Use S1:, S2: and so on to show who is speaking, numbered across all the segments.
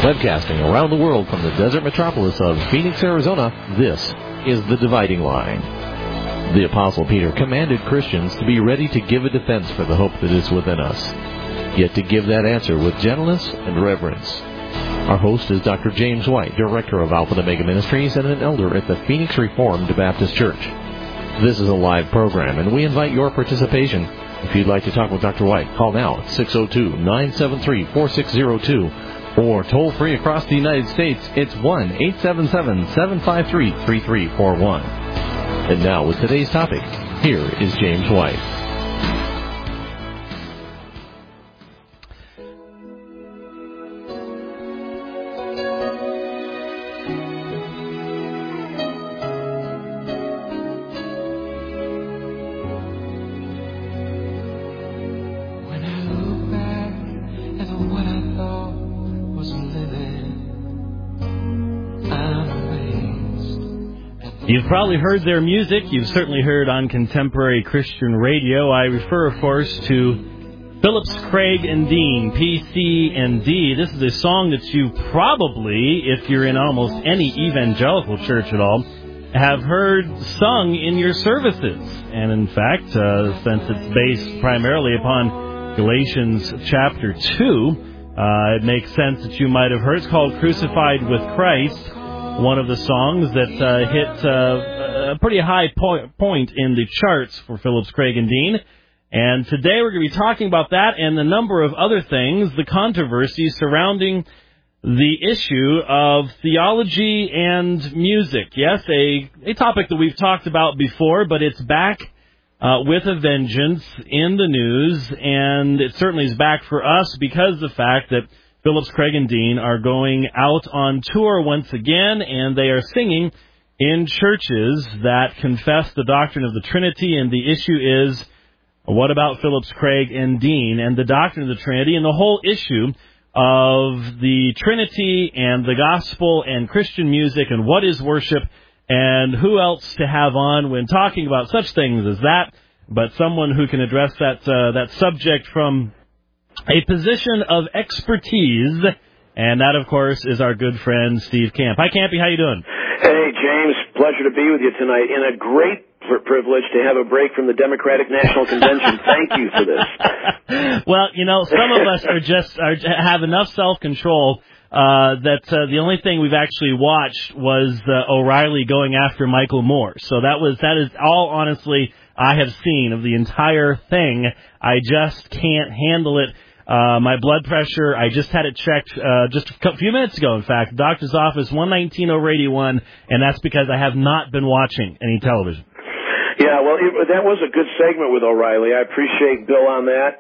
S1: Webcasting around the world from the desert metropolis of Phoenix, Arizona, this is The Dividing Line. The Apostle Peter commanded Christians to be ready to give a defense for the hope that is within us, yet to give that answer with gentleness and reverence. Our host is Dr. James White, Director of Alpha and Omega Ministries and an elder at the Phoenix Reformed Baptist Church. This is a live program, and we invite your participation. If you'd like to talk with Dr. White, call now at 602-973-4602, or toll free across the United States, it's 1-877-753-3341. And now, with today's topic, here is James White.
S2: You've probably heard their music. You've certainly heard on contemporary Christian radio. I refer, of course, to Phillips, Craig, and Dean, PC&D. This is a song that you probably, if you're in almost any evangelical church at all, have heard sung in your services. And in fact, since it's based primarily upon Galatians chapter 2, it makes sense that you might have heard. It's called Crucified with Christ. One of the songs that hit a pretty high point in the charts for Phillips, Craig, and Dean. And today we're going to be talking about that and a number of other things, the controversy surrounding the issue of theology and music. Yes, a topic that we've talked about before, but it's back with a vengeance in the news, and it certainly is back for us because of the fact that Phillips, Craig, and Dean are going out on tour once again, and they are singing in churches that confess the doctrine of the Trinity, and the issue is, what about Phillips, Craig, and Dean, and the doctrine of the Trinity, and the whole issue of the Trinity and the gospel and Christian music, and what is worship, and who else to have on when talking about such things as that, but someone who can address that subject from a position of expertise, and that, of course, is our good friend Steve Camp. Hi, Campy. How you doing?
S3: Hey, James. Pleasure to be with you tonight. And a great privilege to have a break from the Democratic National Convention. Thank you for this.
S2: Well, you know, some of us have enough self-control that the only thing we've actually watched was O'Reilly going after Michael Moore. So that is all, honestly, I have seen of the entire thing. I just can't handle it. My blood pressure, I just had it checked just a few minutes ago, in fact. Doctor's office, 119/81, and that's because I have not been watching any television.
S3: Yeah, well, that was a good segment with O'Reilly. I appreciate Bill on that.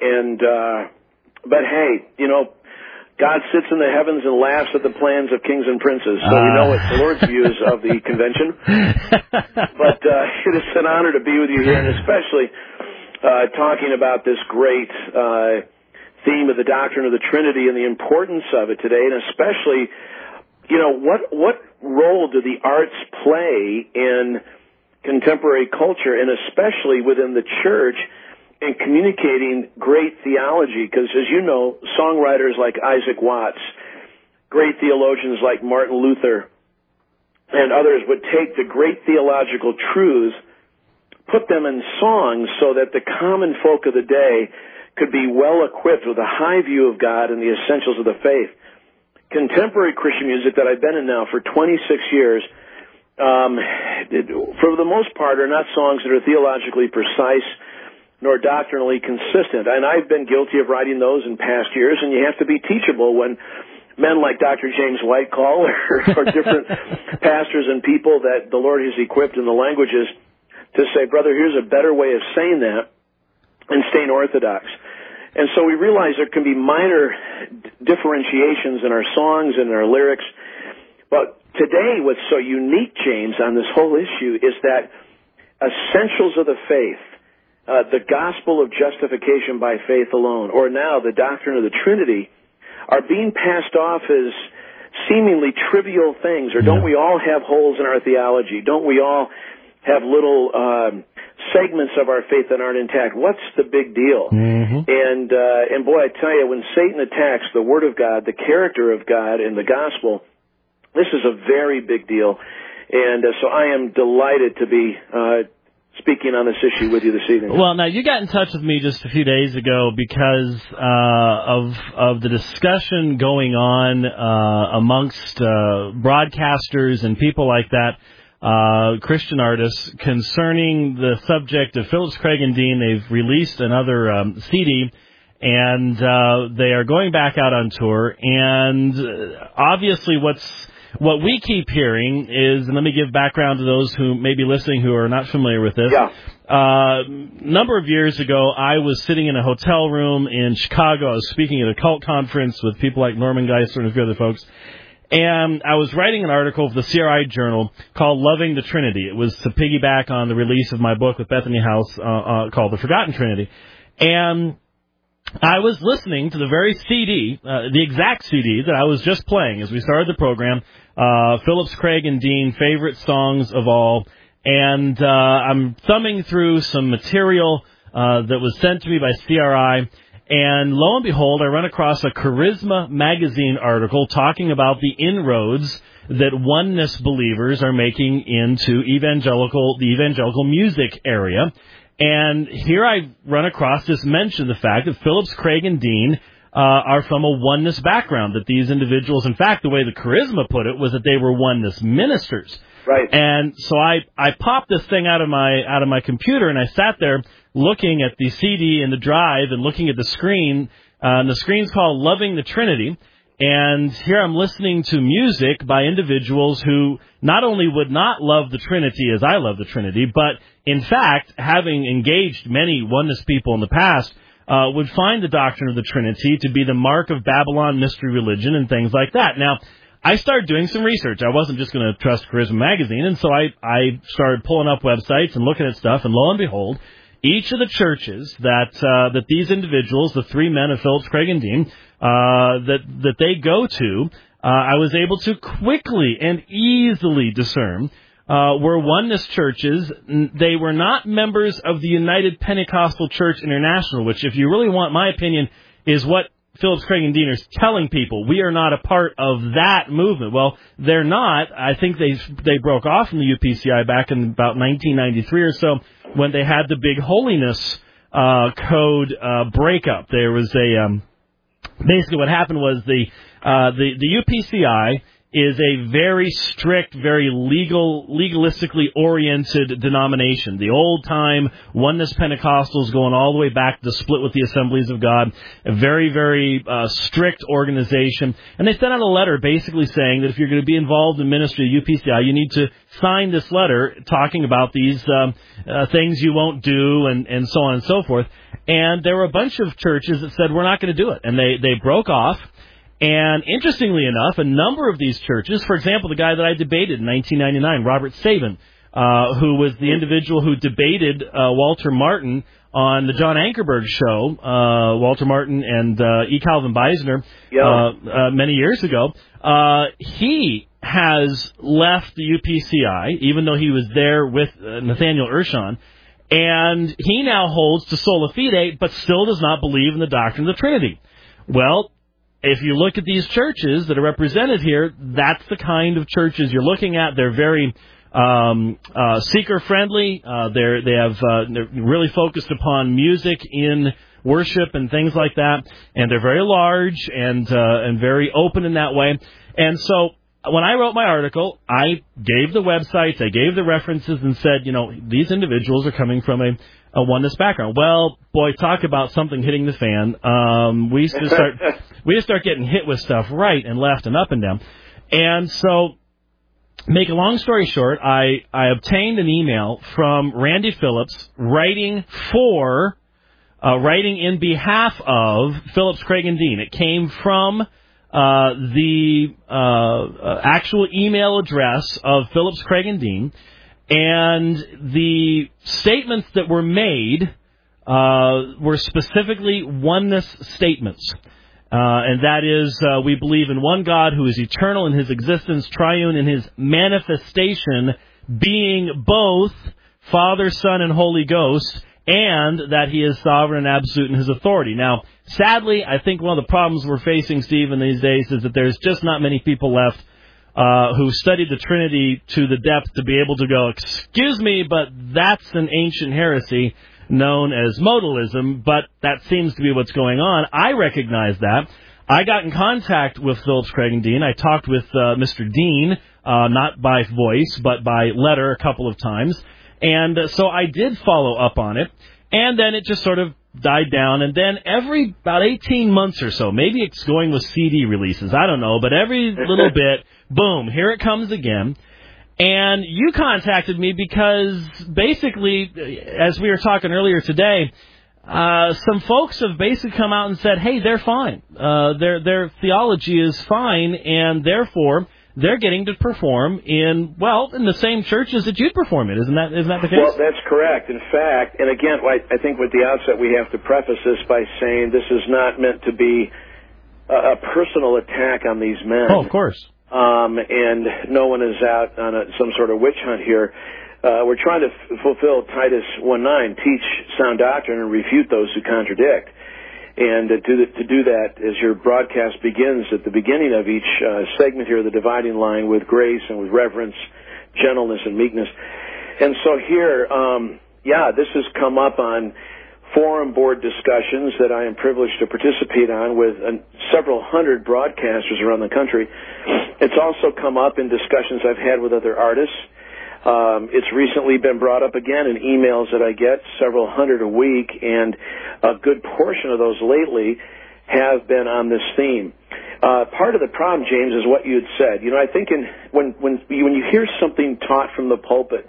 S3: But hey, you know, God sits in the heavens and laughs at the plans of kings and princes, so we know what the Lord's views of the convention. But it is an honor to be with you here, and especially talking about this great theme of the doctrine of the Trinity and the importance of it today, and especially, you know, what role do the arts play in contemporary culture, and especially within the church, in communicating great theology? Because, as you know, songwriters like Isaac Watts, great theologians like Martin Luther, and others would take the great theological truths, put them in songs so that the common folk of the day could be well equipped with a high view of God and the essentials of the faith. Contemporary Christian music that I've been in now for 26 years, for the most part, are not songs that are theologically precise nor doctrinally consistent. And I've been guilty of writing those in past years, and you have to be teachable when men like Dr. James White call or different pastors and people that the Lord has equipped in the languages to say, brother, here's a better way of saying that and staying orthodox. And so we realize there can be minor differentiations in our songs and in our lyrics. But today what's so unique, James, on this whole issue is that essentials of the faith, the gospel of justification by faith alone, or now the doctrine of the Trinity, are being passed off as seemingly trivial things. Or don't we all have holes in our theology? Don't we all have little segments of our faith that aren't intact? What's the big deal? Mm-hmm. And boy, I tell you, when Satan attacks the Word of God, the character of God, and the gospel, this is a very big deal. And so I am delighted to be speaking on this issue with you this evening.
S2: Well, now, you got in touch with me just a few days ago because of the discussion going on amongst broadcasters and people like that, Christian artists, concerning the subject of Phillips Craig and Dean. They've released another CD, and they are going back out on tour. And obviously what we keep hearing is, and let me give background to those who may be listening who are not familiar with this.
S3: Yeah.
S2: Number of years ago, I was sitting in a hotel room in Chicago. I was speaking at a cult conference with people like Norman Geisler and a few other folks. And I was writing an article for the CRI Journal called Loving the Trinity. It was to piggyback on the release of my book with Bethany House called The Forgotten Trinity. And I was listening to the very CD, the exact CD that I was just playing as we started the program, Phillips Craig and Dean, favorite songs of all, and I'm thumbing through some material that was sent to me by CRI, and lo and behold, I run across a Charisma magazine article talking about the inroads that oneness believers are making into the evangelical music area. And here I run across this mention, the fact that Phillips Craig and Dean are from a oneness background, that these individuals, in fact, the way the Charisma put it was that they were oneness ministers.
S3: Right.
S2: And so I popped this thing out of my computer, and I sat there looking at the CD and the drive and looking at the screen. And the screen's called Loving the Trinity. And here I'm listening to music by individuals who not only would not love the Trinity as I love the Trinity, but in fact, having engaged many oneness people in the past, would find the doctrine of the Trinity to be the mark of Babylon mystery religion and things like that. Now, I started doing some research. I wasn't just going to trust Charisma magazine, and so I started pulling up websites and looking at stuff, and lo and behold, each of the churches that these individuals, the three men of Phillips Craig and Dean, that they go to, I was able to quickly and easily discern were oneness churches. They were not members of the United Pentecostal Church International, which, if you really want my opinion, is what Phillips Craig and Dean is telling people. We are not a part of that movement. Well, they're not. I think they broke off from the UPCI back in about 1993 or so when they had the big holiness code breakup. There was basically what happened was the UPCI is a very strict, very legalistically oriented denomination. The old-time oneness Pentecostals going all the way back to the split with the Assemblies of God, a very, very strict organization. And they sent out a letter basically saying that if you're going to be involved in ministry at UPCI, you need to sign this letter talking about these things you won't do and so on and so forth. And there were a bunch of churches that said, we're not going to do it. And they broke off. And interestingly enough, a number of these churches, for example, the guy that I debated in 1999, Robert Sabin, who was the individual who debated Walter Martin on the John Ankerberg show, Walter Martin and E. Calvin Beisner, many years ago, he has left the UPCI, even though he was there with Nathaniel Urshon, and he now holds to sola fide, but still does not believe in the doctrine of the Trinity. Well, if you look at these churches that are represented here, that's the kind of churches you're looking at. They're very seeker-friendly. They're really focused upon music in worship and things like that, and they're very large and very open in that way. And so when I wrote my article, I gave the websites, I gave the references, and said, these individuals are coming from a oneness background. Well, boy, talk about something hitting the fan. We used to start getting hit with stuff right and left and up and down. And so, make a long story short, I obtained an email from Randy Phillips writing in behalf of Phillips Craig and Dean. It came from the actual email address of Phillips Craig and Dean. And the statements that were made were specifically oneness statements. And that is, we believe in one God who is eternal in his existence, triune in his manifestation, being both Father, Son, and Holy Ghost, and that he is sovereign and absolute in his authority. Now, sadly, I think one of the problems we're facing, Steve, in these days is that there's just not many people left who studied the Trinity to the depth to be able to go, excuse me, but that's an ancient heresy known as modalism, but that seems to be what's going on. I recognize that. I got in contact with Phillips Craig and Dean. I talked with Mr. Dean, not by voice, but by letter a couple of times. And so I did follow up on it, and then it just sort of died down. And then every about 18 months or so, maybe it's going with CD releases, I don't know, but every little bit, boom, here it comes again. And you contacted me because basically, as we were talking earlier today, some folks have basically come out and said, hey, they're fine. Their theology is fine, and therefore they're getting to perform in the same churches that you'd perform in. Isn't that the case?
S3: Well, that's correct. In fact, and again, I think with the outset we have to preface this by saying this is not meant to be a personal attack on these men.
S2: Oh, of course.
S3: And no one is out on some sort of witch hunt here. We're trying to fulfill Titus 1:9, teach sound doctrine and refute those who contradict. And to do that, as your broadcast begins at the beginning of each segment here, the dividing line with grace and with reverence, gentleness and meekness. And so here, this has come up on forum board discussions that I am privileged to participate on with several hundred broadcasters around the country. It's also come up in discussions I've had with other artists. It's recently been brought up again in emails that I get, several hundred a week, and a good portion of those lately have been on this theme. Part of the problem, James, is what you had said. I think when you hear something taught from the pulpit,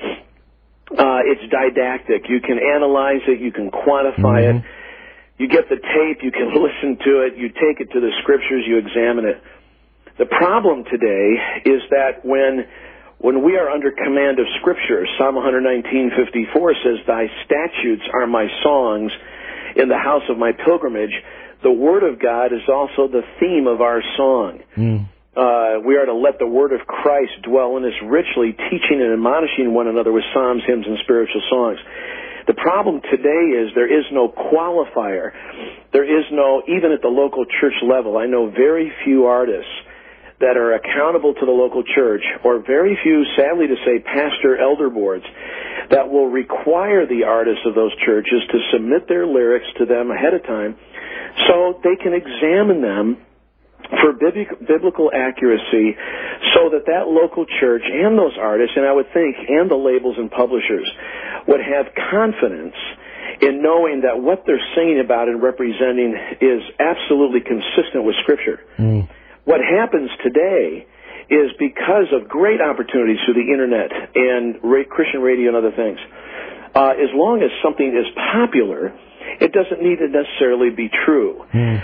S3: it's didactic. You can analyze it, you can quantify it. You get the tape, you can listen to it, you take it to the scriptures, you examine it. The problem today is that when we are under command of Scripture, Psalm 119:54 says, "Thy statutes are my songs in the house of my pilgrimage." The Word of God is also the theme of our song. We are to let the Word of Christ dwell in us richly, teaching and admonishing one another with psalms, hymns, and spiritual songs. The problem today is there is no qualifier. There is no, even at the local church level, I know very few artists that are accountable to the local church, or very few, sadly to say, pastor elder boards that will require the artists of those churches to submit their lyrics to them ahead of time so they can examine them for biblical accuracy, so that local church and those artists, and I would think, and the labels and publishers, would have confidence in knowing that what they're singing about and representing is absolutely consistent with Scripture. What happens today is, because of great opportunities through the Internet and Christian radio and other things, as long as something is popular, it doesn't need to necessarily be true.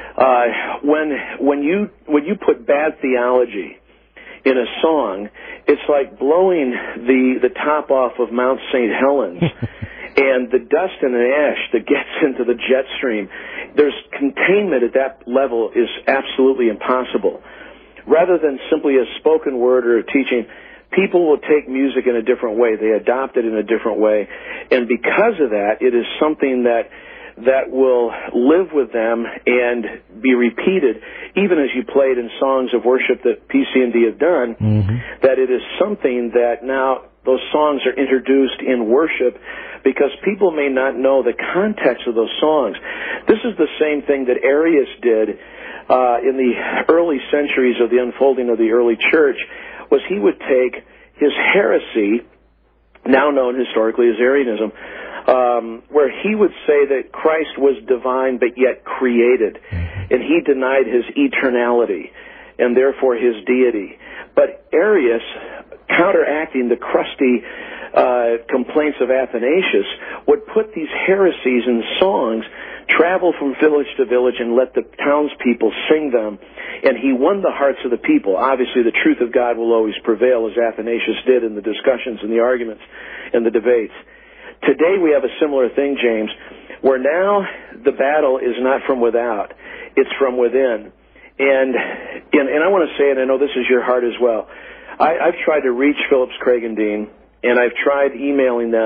S3: When you put bad theology in a song, it's like blowing the top off of Mount St. Helens. And the dust and the ash that gets into the jet stream, there's containment at that level is absolutely impossible. Rather than simply a spoken word or a teaching, people will take music in a different way. They adopt it in a different way. And because of that, it is something that will live with them and be repeated, even as you played in songs of worship that PC&D have done, that it is something that now those songs are introduced in worship because people may not know the context of those songs. This is the same thing that Arius did in the early centuries of the unfolding of the early church, was he would take his heresy, now known historically as Arianism, where he would say that Christ was divine but yet created, and he denied his eternality and therefore his deity. But Arius, counteracting the crusty complaints of Athanasius, would put these heresies in songs, travel from village to village, and let the townspeople sing them. And he won the hearts of the people. Obviously, the truth of God will always prevail, as Athanasius did in the discussions and the arguments and the debates. Today we have a similar thing, James, where now the battle is not from without, it's from within. And I want to say, and I know this is your heart as well, I've tried to reach Phillips Craig and Dean, and I've tried emailing them.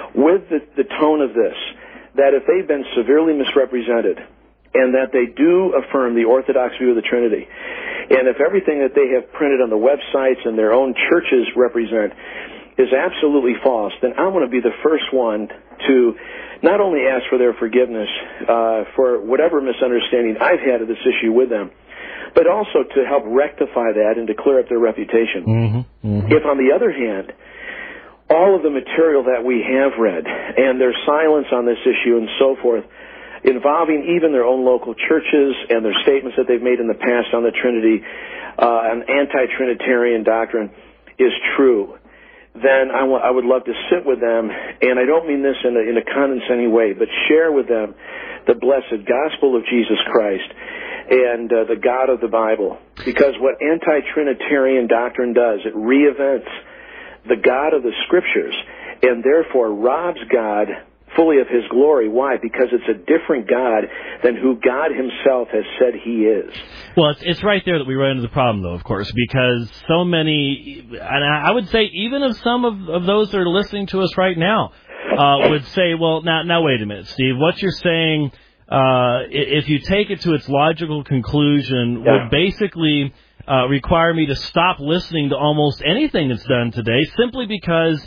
S3: with the tone of this, that if they've been severely misrepresented, and that they do affirm the Orthodox view of the Trinity, and if everything that they have printed on the websites and their own churches represent is absolutely false, then I want to be the first one to not only ask for their forgiveness for whatever misunderstanding I've had of this issue with them, but also to help rectify that and to clear up their reputation. If, on the other hand, all of the material that we have read and their silence on this issue and so forth, involving even their own local churches and their statements that they've made in the past on the Trinity, an anti-Trinitarian doctrine, is true, then I would love to sit with them, and I don't mean this in a condescending way, but share with them the blessed gospel of Jesus Christ and the God of the Bible. Because what anti-Trinitarian doctrine does, it reinvents the God of the Scriptures, and therefore robs God fully of His glory. Why? Because it's a different God than who God Himself has said He is.
S2: Well, it's right there that we run into the problem, though, of course, because so many, and I would say even if some of those that are listening to us right now would say, well, now wait a minute, Steve, what you're saying, if you take it to its logical conclusion, would basically require me to stop listening to almost anything that's done today, simply because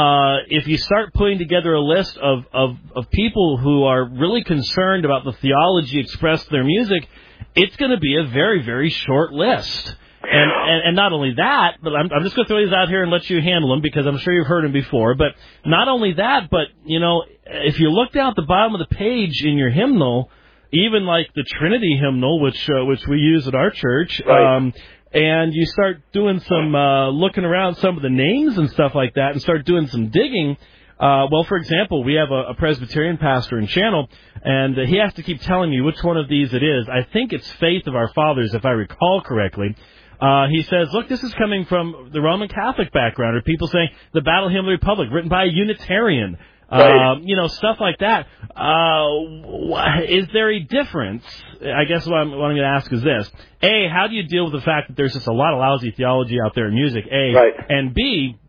S2: if you start putting together a list of people who are really concerned about the theology expressed in their music, it's going to be a very, very short list. And not only that, but I'm just going to throw these out here and let you handle them, because I'm sure you've heard them before. But not only that, but, you know, if you look down at the bottom of the page in your hymnal, even like the Trinity hymnal, which we use at our church,
S3: right.
S2: And you start doing some looking around some of the names and stuff like that and start doing some digging. Well, for example, we have a Presbyterian pastor in Channel, and he has to keep telling me which one of these it is. I think it's Faith of Our Fathers, if I recall correctly. He says, look, this is coming from the Roman Catholic background, or people saying the Battle Hymn of the Republic, written by a Unitarian.
S3: Right.
S2: You know, stuff like that. Is there a difference? I guess what I'm going to ask is this. A, how do you deal with the fact that there's just a lot of lousy theology out there in music, A?
S3: Right.
S2: And B,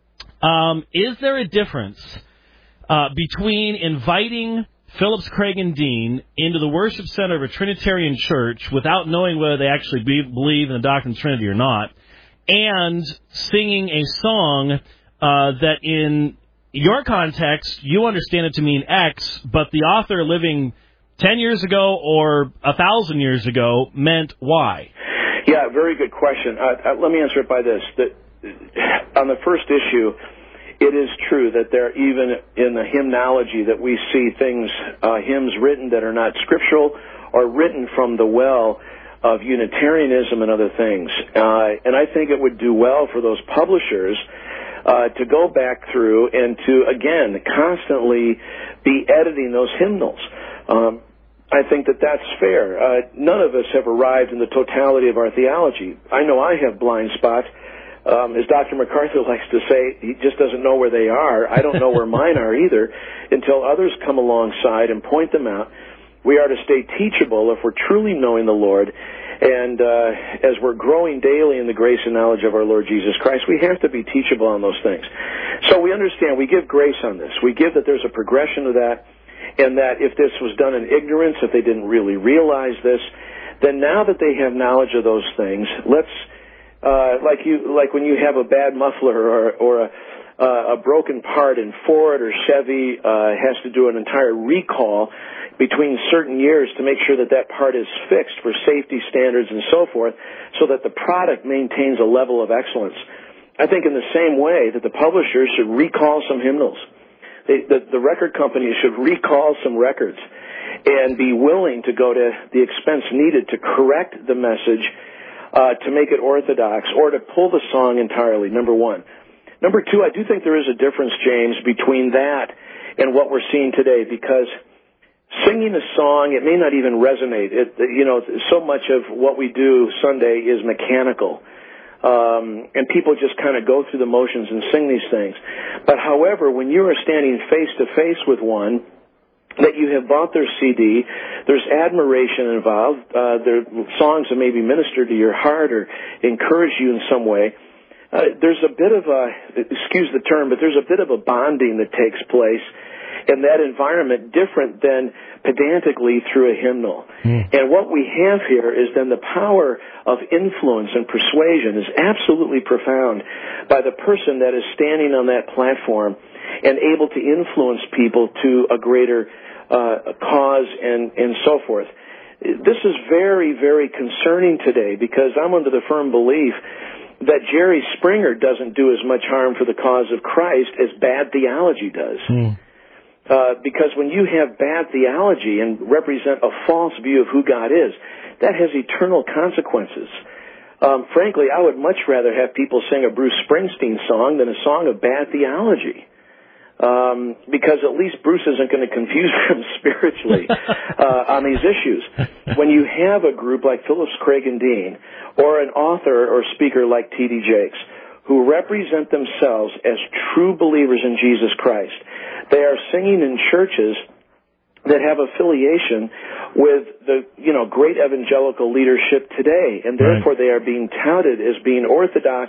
S2: is there a difference between inviting Phillips, Craig, and Dean into the worship center of a Trinitarian church without knowing whether they actually believe in the doctrine of the Trinity or not, and singing a song that in your context, you understand it to mean X, but the author living 10 years ago or 1,000 years ago meant Y?
S3: Yeah, very good question. Let me answer it by this. On the first issue, it is true that there, even in the hymnology, that we see things, hymns written that are not scriptural or written from the well of Unitarianism and other things. And I think it would do well for those publishers to go back through and to, again, constantly be editing those hymnals. I think that that's fair. None of us have arrived in the totality of our theology. I know I have blind spots. As Dr. MacArthur likes to say, he just doesn't know where they are. I don't know where mine are either until others come alongside and point them out. We are to stay teachable if we're truly knowing the Lord. And as we're growing daily in the grace and knowledge of our Lord Jesus Christ, we have to be teachable on those things. So we understand, we give grace on this. We give that there's a progression of that, and that if this was done in ignorance, if they didn't really realize this, then now that they have knowledge of those things, let's, like when you have a bad muffler or a broken part in Ford or Chevy has to do an entire recall between certain years to make sure that that part is fixed for safety standards and so forth, so that the product maintains a level of excellence. I think in the same way that the publishers should recall some hymnals. The record companies should recall some records and be willing to go to the expense needed to correct the message, to make it orthodox, or to pull the song entirely, number one. Number two, I do think there is a difference, James, between that and what we're seeing today, because singing a song, it may not even resonate. So much of what we do Sunday is mechanical. And people just kind of go through the motions and sing these things. But however, when you are standing face to face with one, that you have bought their CD, there's admiration involved, there are songs that maybe minister to your heart or encourage you in some way, there's a bit of excuse the term, but there's a bit of a bonding that takes place in that environment, different than pedantically through a hymnal. And what we have here is then the power of influence and persuasion is absolutely profound by the person that is standing on that platform and able to influence people to a greater cause and so forth. This is very, very concerning today because I'm under the firm belief that Jerry Springer doesn't do as much harm for the cause of Christ as bad theology does. Because when you have bad theology and represent a false view of who God is, that has eternal consequences. Frankly, I would much rather have people sing a Bruce Springsteen song than a song of bad theology. Because at least Bruce isn't going to confuse them spiritually on these issues. When you have a group like Phillips Craig and Dean, or an author or speaker like T.D. Jakes, who represent themselves as true believers in Jesus Christ, they are singing in churches that have affiliation with the great evangelical leadership today, and therefore they are being touted as being orthodox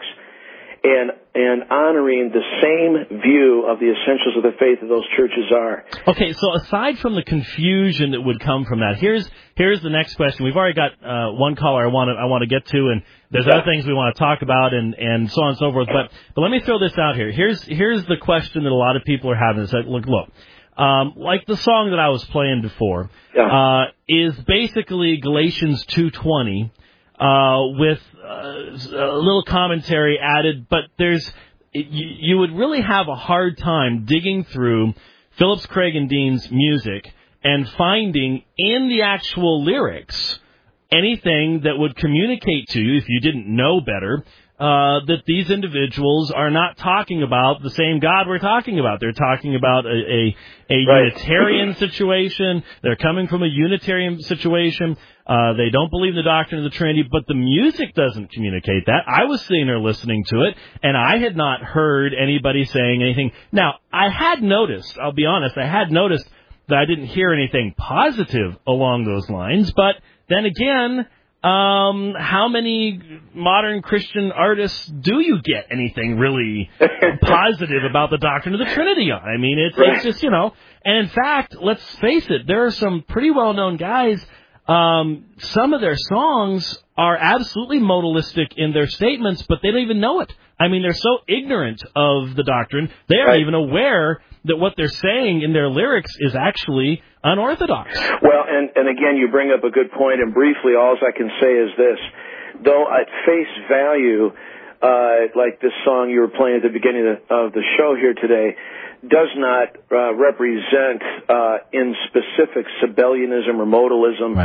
S3: and honoring the same view of the essentials of the faith that those churches are.
S2: Okay, so aside from the confusion that would come from that, here's the next question. We've already got one caller I want to get to, and there's other things we want to talk about, and so on and so forth. But let me throw this out here. Here's the question that a lot of people are having. It's like, look, like the song that I was playing before is basically Galatians 2:20. With a little commentary added, but you would really have a hard time digging through Phillips Craig and Dean's music and finding in the actual lyrics anything that would communicate to you, if you didn't know better, that these individuals are not talking about the same God we're talking about. They're talking about a Unitarian situation. They're coming from a Unitarian situation. They don't believe in the doctrine of the Trinity, but the music doesn't communicate that. I was sitting there listening to it, and I had not heard anybody saying anything. Now, I had noticed, I'll be honest, that I didn't hear anything positive along those lines, but then again, how many modern Christian artists do you get anything really positive about the doctrine of the Trinity on? I mean, it's just, and in fact, let's face it, there are some pretty well-known guys. Some of their songs are absolutely modalistic in their statements, but they don't even know it. I mean, they're so ignorant of the doctrine, they aren't even aware that what they're saying in their lyrics is actually unorthodox. Well,
S3: and again, you bring up a good point, and briefly, all I can say is this. Though at face value, like this song you were playing at the beginning of the show here today, does not represent in specific Sabellianism or modalism,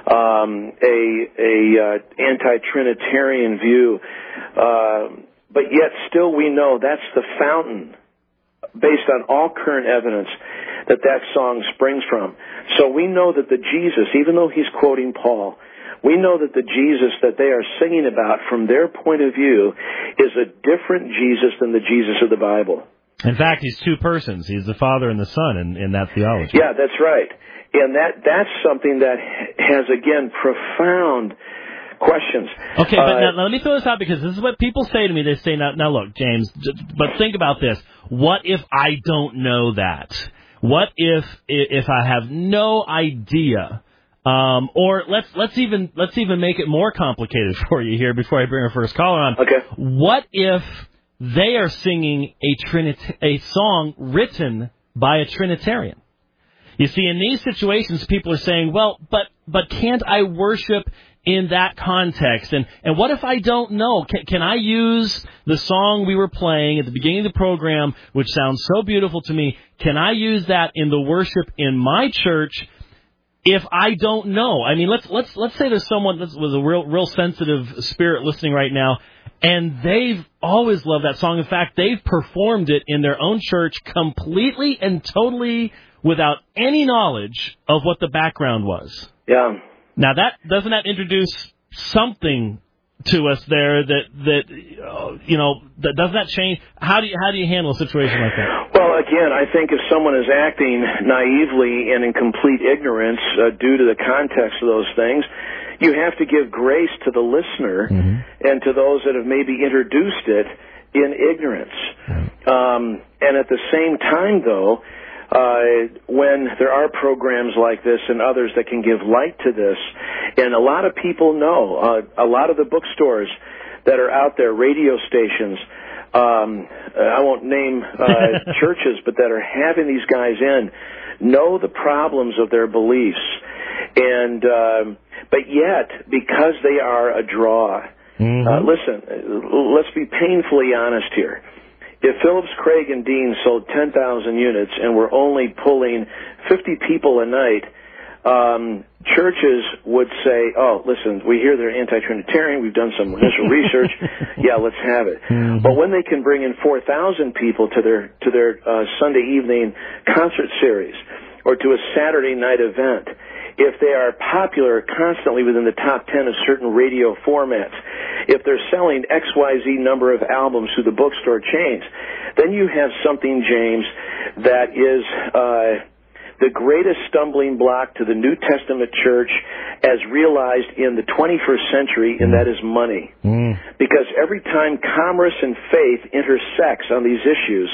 S3: a anti-Trinitarian view, but yet still we know that's the fountain, based on all current evidence, that song springs from. So we know that the Jesus, even though he's quoting Paul, we know that the Jesus that they are singing about from their point of view is a different Jesus than the Jesus of the Bible.
S2: In fact, he's two persons. He's the Father and the Son in that theology.
S3: Yeah, that's right. And that's something that has, again, profound questions.
S2: Okay, but now let me throw this out, because this is what people say to me. They say, now look, James, but think about this. What if I don't know that? What if I have no idea? Or let's even make it more complicated for you here before I bring our first caller on.
S3: Okay.
S2: What if they are singing a song written by a Trinitarian? You see, in these situations, people are saying, well, but can't I worship in that context? And what if I don't know? Can I use the song we were playing at the beginning of the program, which sounds so beautiful to me, can I use that in the worship in my church if I don't know? I mean, let's say there's someone that was a real sensitive spirit listening right now, and they've always loved that song. In fact, they've performed it in their own church completely and totally without any knowledge of what the background was.
S3: Yeah.
S2: Now, doesn't that introduce something to us there that doesn't that change? How do you handle a situation like that?
S3: Well, again, I think if someone is acting naively and in complete ignorance due to the context of those things, you have to give grace to the listener and to those that have maybe introduced it in ignorance. And at the same time, though, when there are programs like this and others that can give light to this, and a lot of people know, a lot of the bookstores that are out there, radio stations, I won't name churches, but that are having these guys in, know the problems of their beliefs. And but yet, because they are a draw, listen, let's be painfully honest here. If Phillips, Craig, and Dean sold 10,000 units and we're only pulling 50 people a night, churches would say, oh, listen, we hear they're anti-Trinitarian, we've done some initial research, yeah, let's have it. But when they can bring in 4,000 people to their Sunday evening concert series or to a Saturday night event, if they are popular constantly within the top 10 of certain radio formats, if they're selling XYZ number of albums through the bookstore chains, then you have something, James, that is the greatest stumbling block to the New Testament church as realized in the 21st century, and that is money. Because every time commerce and faith intersects on these issues,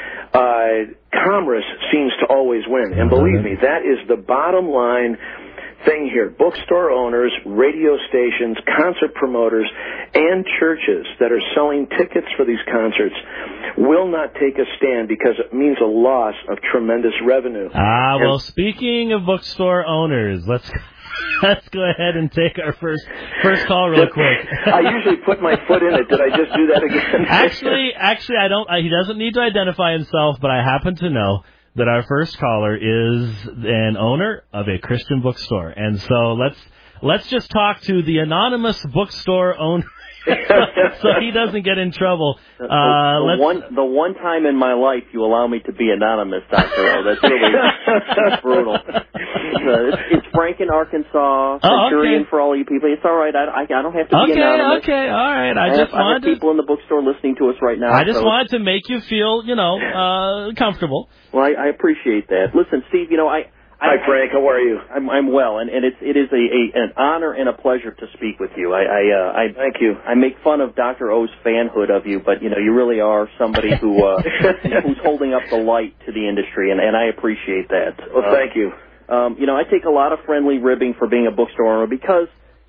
S3: commerce seems to always win. And believe me, that is the bottom line thing here. Bookstore owners, radio stations, concert promoters, and churches that are selling tickets for these concerts will not take a stand because it means a loss of tremendous revenue.
S2: Well, speaking of bookstore owners, let's go ahead and take our first call real quick.
S3: I usually put my foot in it. Did I just do that again?
S2: Actually, I don't. He doesn't need to identify himself, but I happen to know that our first caller is an owner of a Christian bookstore, and so let's just talk to the anonymous bookstore owner. So he doesn't get in trouble.
S4: The one time in my life you allow me to be anonymous, Dr. O. That's really brutal. It's Frank in Arkansas, Centurion for all you people. It's all right. I don't have to be anonymous.
S2: Okay, all right. I
S4: have people in the bookstore listening to us right now.
S2: I just wanted to make you feel, comfortable.
S4: Well, I appreciate that. Listen, Steve,
S3: Hi, Frank. How are you?
S4: I'm well, and it is an honor and a pleasure to speak with you.
S3: Thank you.
S4: I make fun of Dr. O's fanhood of you, but you really are somebody who who's holding up the light to the industry, and I appreciate that.
S3: Well, thank you.
S4: I take a lot of friendly ribbing for being a bookstore owner because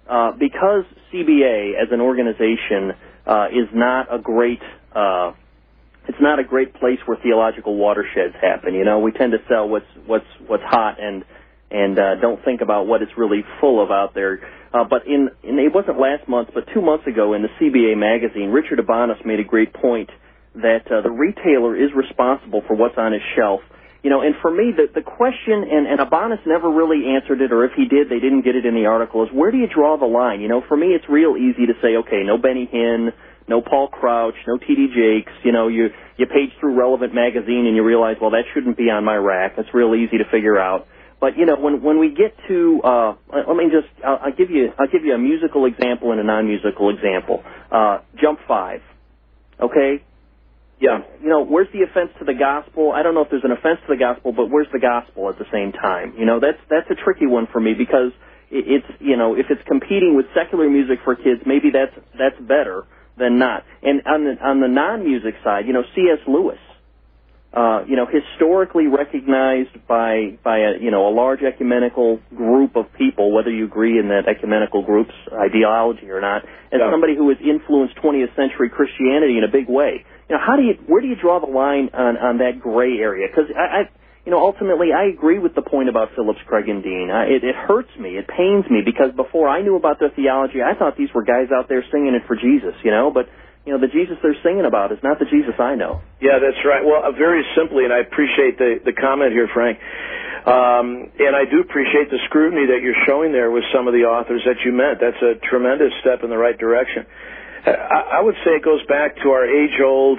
S4: CBA as an organization is not a great. It's not a great place where theological watersheds happen. We tend to sell what's hot and don't think about what it's really full of out there. But it wasn't last month, but 2 months ago in the CBA magazine, Richard Abanis made a great point that the retailer is responsible for what's on his shelf. And for me, the question, and Abanis never really answered it, or if he did, they didn't get it in the article, is where do you draw the line? For me, it's real easy to say, okay, no Benny Hinn, no Paul Crouch, no T.D. Jakes. You page through Relevant magazine and you realize, well, that shouldn't be on my rack. That's real easy to figure out. But when we get to, I'll give you a musical example and a non-musical example. Jump 5, okay?
S3: Yeah.
S4: Where's the offense to the gospel? I don't know if there's an offense to the gospel, but where's the gospel at the same time? That's a tricky one for me because it's if it's competing with secular music for kids, maybe that's better than not. And on the non-music side, C.S. Lewis, historically recognized by a large ecumenical group of people, whether you agree in that ecumenical group's ideology or not, as somebody who has influenced 20th century Christianity in a big way. Where do you draw the line on that gray area? Because ultimately, I agree with the point about Phillips, Craig, and Dean. It hurts me. It pains me because before I knew about their theology, I thought these were guys out there singing it for Jesus, But, the Jesus they're singing about is not the Jesus I know.
S3: Yeah, that's right. Well, very simply, and I appreciate the comment here, Frank, and I do appreciate the scrutiny that you're showing there with some of the authors that you met. That's a tremendous step in the right direction. I would say it goes back to our age-old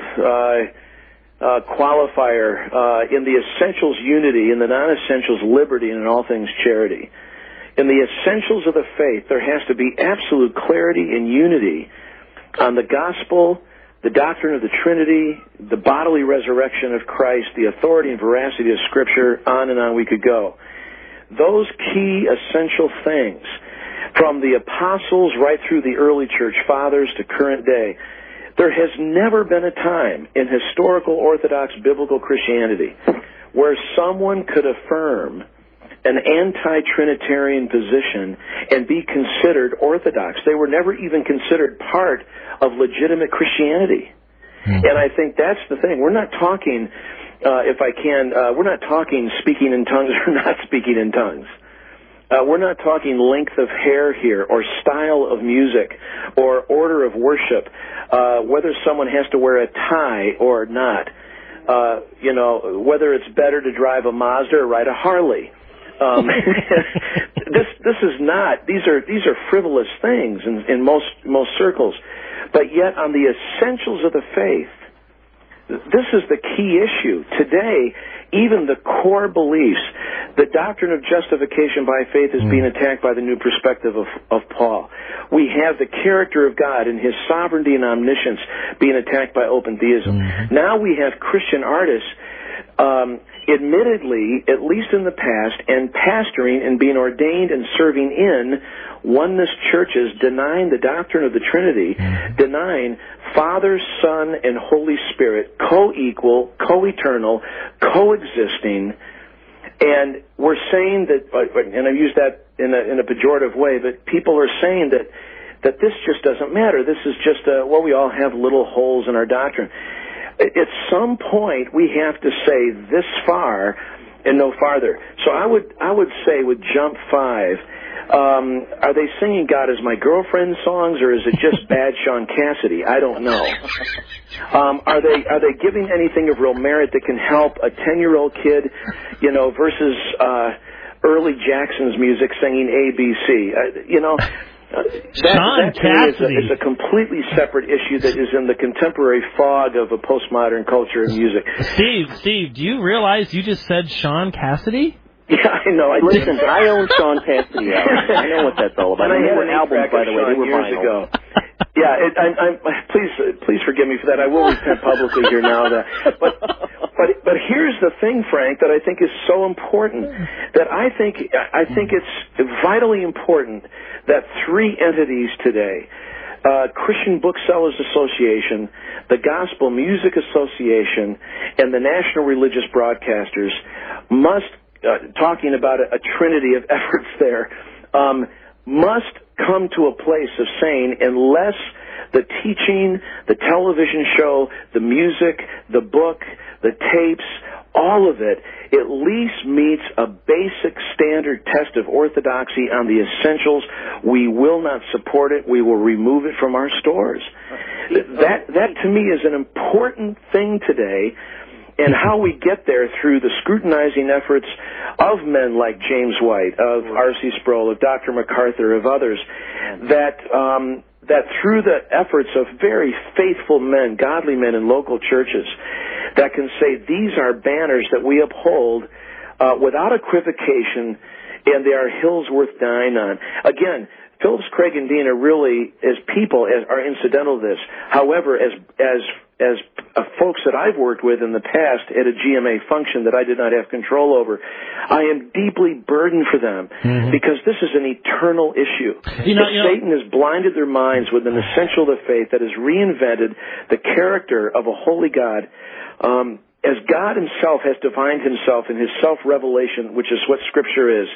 S3: qualifier in the essentials unity, in the non-essentials liberty, and in all things charity. In the essentials of the faith, there has to be absolute clarity and unity on the gospel, the doctrine of the Trinity, the bodily resurrection of Christ, the authority and veracity of Scripture, on and on we could go. Those key essential things from the apostles right through the early church fathers to current day, there has never been a time in historical Orthodox biblical Christianity where someone could affirm an anti-Trinitarian position and be considered Orthodox. They were never even considered part of legitimate Christianity. And I think that's the thing. We're not talking, we're not talking speaking in tongues or not speaking in tongues. We're not talking length of hair here, or style of music, or order of worship, whether someone has to wear a tie or not, whether it's better to drive a Mazda or ride a Harley. This is not. These are frivolous things in most circles, but yet on the essentials of the faith, this is the key issue today. Even the core beliefs, the doctrine of justification by faith is being attacked by the new perspective of Paul. We have the character of God and His sovereignty and omniscience being attacked by open theism. Now we have Christian artists, admittedly, at least in the past, and pastoring and being ordained and serving in oneness churches, denying the doctrine of the Trinity, denying Father, Son, and Holy Spirit, co-equal, co-eternal, coexisting, and we're saying that, and I use that in a pejorative way, but people are saying that this just doesn't matter. This is just we all have little holes in our doctrine. At some point, we have to say this far and no farther. So I would say with Jump 5, are they singing "God Is My Girlfriend" songs, or is it just bad Sean Cassidy? I don't know. Are they giving anything of real merit that can help a 10-year-old kid, versus early Jackson's music singing ABC? That
S2: Cassidy
S3: is a completely separate issue that is in the contemporary fog of a postmodern culture and music.
S2: Steve, do you realize you just said Sean Cassidy?
S3: Yeah, I know.
S4: Listen, I own Sean Cassidy albums. I know what that's all about.
S3: And I had
S4: an album, by the way. They were
S3: years
S4: vinyl.
S3: ago. Yeah, please forgive me for that. I will repent publicly here now. But here's the thing, Frank, that I think is so important. That I think it's vitally important that three entities today, Christian Booksellers Association, the Gospel Music Association, and the National Religious Broadcasters must, talking about a trinity of efforts there, must come to a place of saying, unless the teaching, the television show, the music, the book, the tapes, all of it at least meets a basic standard test of orthodoxy on the essentials, we will not support it. We will remove it from our stores. That to me is an important thing today. And how we get there through the scrutinizing efforts of men like James White, of R.C. Sproul, of Dr. MacArthur, of others, that through the efforts of very faithful men, godly men in local churches, that can say these are banners that we uphold without equivocation, and they are hills worth dying on. Again, Phillips, Craig, and Dean are really, as people, are incidental to this. However, as folks that I've worked with in the past at a GMA function that I did not have control over, I am deeply burdened for them because this is an eternal issue. Satan has blinded their minds with an essential of the faith that has reinvented the character of a holy God. As God Himself has defined Himself in His self-revelation, which is what Scripture is.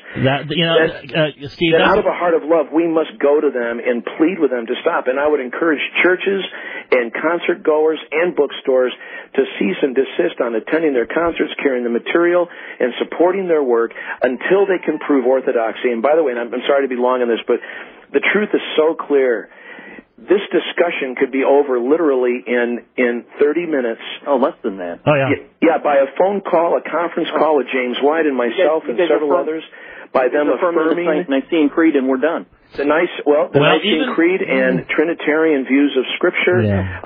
S2: Steve,
S3: out of a heart of love, we must go to them and plead with them to stop. And I would encourage churches and concert goers and bookstores to cease and desist on attending their concerts, carrying the material, and supporting their work until they can prove orthodoxy. And by the way, and I'm sorry to be long on this, but the truth is so clear. This discussion could be over literally in 30 minutes.
S4: Oh, less than that.
S2: Oh, yeah.
S3: Yeah, by a phone call, a conference call with James White and myself and several others, by them affirming
S4: the Nicene Creed, and we're done.
S3: The Nicene Creed and Trinitarian views of Scripture,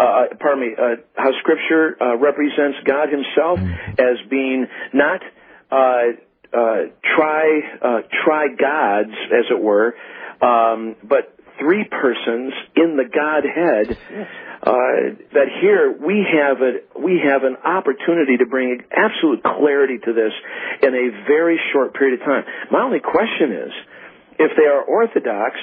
S3: how Scripture represents God Himself as being not tri-gods, as it were, but three persons in the Godhead. That here we have an opportunity to bring absolute clarity to this in a very short period of time. My only question is, if they are Orthodox,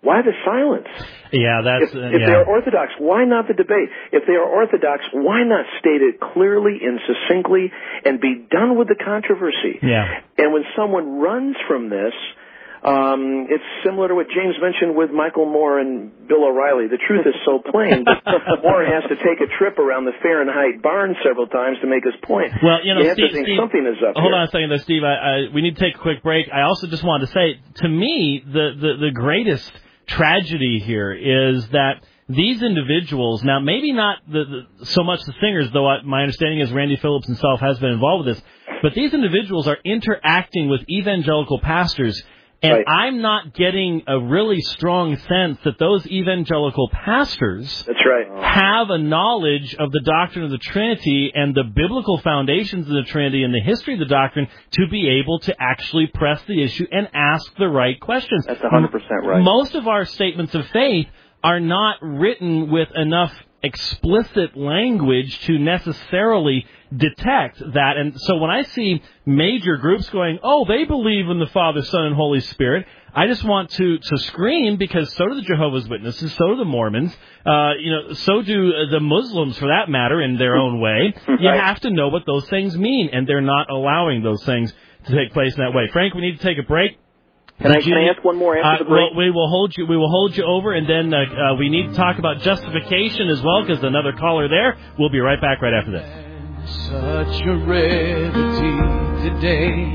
S3: Why the silence?
S2: Yeah, that's...
S3: If they are Orthodox, why not the debate? If they are Orthodox, why not state it clearly and succinctly and be done with the controversy?
S2: Yeah.
S3: And when someone runs from this, it's similar to what James mentioned with Michael Moore and Bill O'Reilly. The truth is so plain, but Moore has to take a trip around the Fahrenheit barn several times to make his point.
S2: Well, you know,
S3: have to think
S2: Steve,
S3: something is up
S2: hold
S3: here.
S2: on a second there, Steve. We need to take a quick break. I also just wanted to say, to me, the greatest tragedy here is that these individuals, now maybe not so much the singers, though my understanding is Randy Phillips himself has been involved with this, but these individuals are interacting with evangelical pastors. And
S3: right.
S2: I'm not getting a really strong sense that those evangelical pastors
S3: That's right.
S2: have a knowledge of the doctrine of the Trinity and the biblical foundations of the Trinity and the history of the doctrine to be able to actually press the issue and ask the right questions.
S4: That's 100% right.
S2: Most of our statements of faith are not written with enough explicit language to necessarily detect that. And so when I see major groups going, oh, they believe in the Father, Son, and Holy Spirit, I just want to scream, because so do the Jehovah's Witnesses, so do the Mormons, so do the Muslims, for that matter, in their own way. You have to know what those things mean, and they're not allowing those things to take place in that way. Frank, we need to take a break.
S4: Can I ask one more after the break?
S2: Well, we will hold you over, and then we need to talk about justification as well, because another caller there. We'll be right back right after this.
S5: Such a rarity today.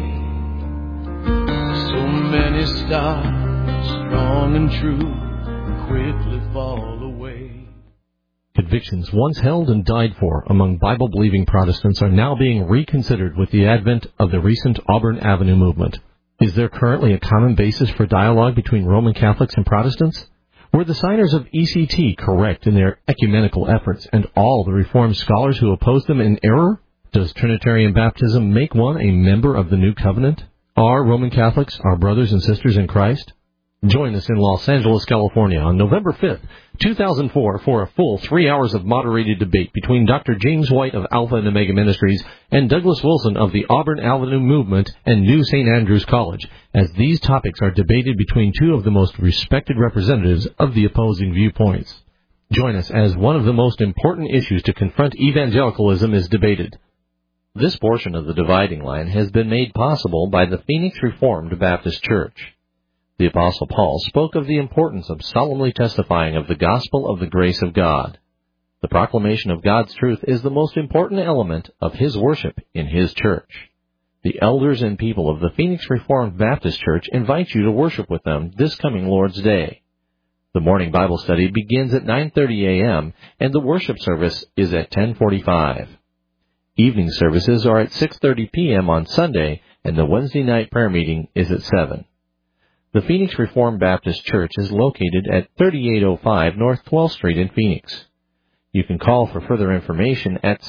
S5: So many stars, strong and true, quickly fall away.
S1: Convictions once held and died for among Bible-believing Protestants are now being reconsidered with the advent of the recent Auburn Avenue movement. Is there currently a common basis for dialogue between Roman Catholics and Protestants? Were the signers of ECT correct in their ecumenical efforts, and all the Reformed scholars who opposed them in error? Does Trinitarian baptism make one a member of the New Covenant? Are Roman Catholics our brothers and sisters in Christ? Join us in Los Angeles, California on November 5th, 2004 for a full 3 hours of moderated debate between Dr. James White of Alpha and Omega Ministries and Douglas Wilson of the Auburn Avenue Movement and New St. Andrews College, as these topics are debated between two of the most respected representatives of the opposing viewpoints. Join us as one of the most important issues to confront evangelicalism is debated. This portion of the dividing line has been made possible by the Phoenix Reformed Baptist Church. The Apostle Paul spoke of the importance of solemnly testifying of the gospel of the grace of God. The proclamation of God's truth is the most important element of his worship in his church. The elders and people of the Phoenix Reformed Baptist Church invite you to worship with them this coming Lord's Day. The morning Bible study begins at 9:30 a.m., and the worship service is at 10:45. Evening services are at 6:30 p.m. on Sunday, and the Wednesday night prayer meeting is at 7. The Phoenix Reformed Baptist Church is located at 3805 North 12th Street in Phoenix. You can call for further information at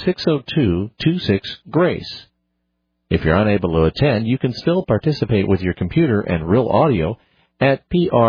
S1: 602-26-GRACE. If you're unable to attend, you can still participate with your computer and real audio at